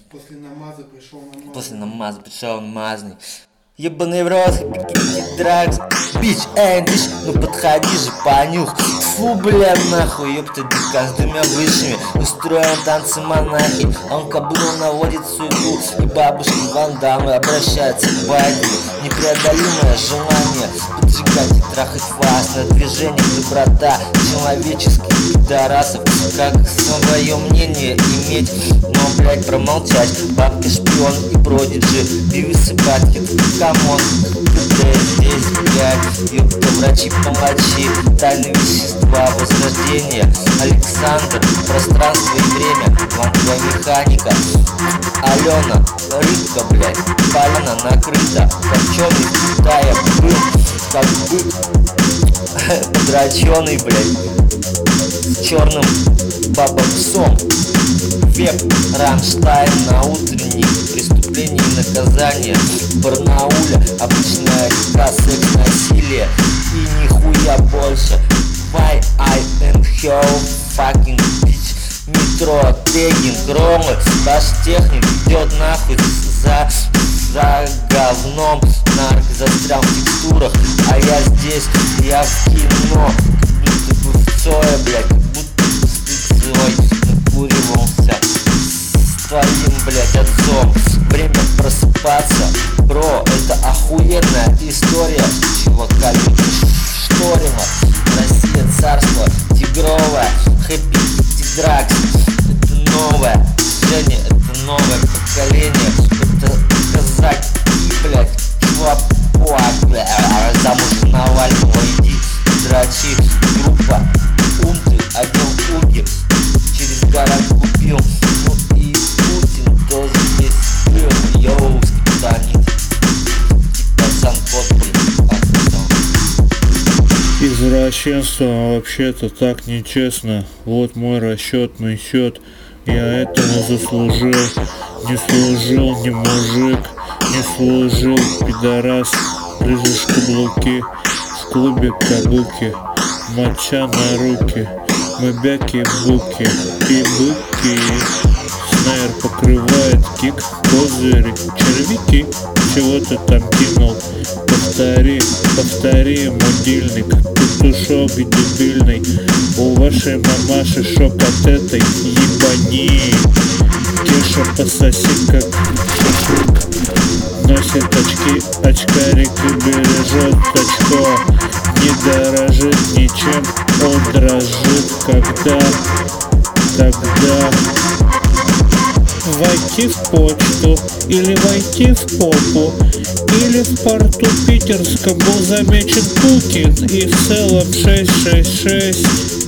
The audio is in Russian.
После намаза пришел намазанный. После намаза пришел намазанный. Ебаный в рот, дракс, бич, бич, ну подходи же, понюх. Фу, бля, нахуй, ёпта, дика, с двумя высшими. Устроил танцы монахи, он каблу наводит суету. И бабушки вандамы обращаются к байке. Непреодолимое желание поджигать и трахать вас. На движениях доброта человеческих пидорасов. Как свое мнение иметь, но, блядь, промолчать. Бабка шпион и продиджи, певицы батькин. Камон, здесь, блядь, ёпта, врачи-палачи, тайны вещества, возрождение. Александр, пространство и время, квантовая механика. Алена, рыбка, блядь, полена накрыта, копченый в Китае был, как бы подраченый, блядь, с черным баба-псом. Веб, Рамштайн на утренник, преступление и наказание. Барнауля, обычная река, секс, насилие и нихуя больше. Why I am her fucking bitch. Метро, тегинг, ромы, ваш техник идет нахуй за говном. Нарк застрял в текстурах, а я здесь, я в кино. Как будто бы в Цоя, блядь, как будто бы с птицей накуривался с твоим, блядь, отцом. Время просыпаться, бро, это охуенная история. Чувака любишь Шторина, Россия царство тигровое, хэппи тигдракс. Это новое движение, это новое поколение. Это казаки, блядь, чувак, блядь, замуж Навального иди, дрочи. Группа Умты, отдел Уги, через гараж купил. Ну и Путин тоже здесь был. Йоу, скриптонит, типа санкот, блядь. Извращенство, а вообще-то так нечестно. Вот мой расчетный счет. Я этому заслужил. Не служил ни мужик, не служил пидорас. Лежишь каблуки в клубе кабуки. Моча на руки, мы бяки-буки и буки. Снайр покрывает кик, козыри, червяки. Чего ты там кинул? Повтори, мудильник, петушок дебильный. У вашей мамаши шок от этой ебани. Кеша пососи как шашлык. Носит очки, очкарик и бережет очко. Не дорожит ничем, он дрожит, тогда войти в почту, или войти в попу, или в порту питерском был замечен Пукин, и в целом 666.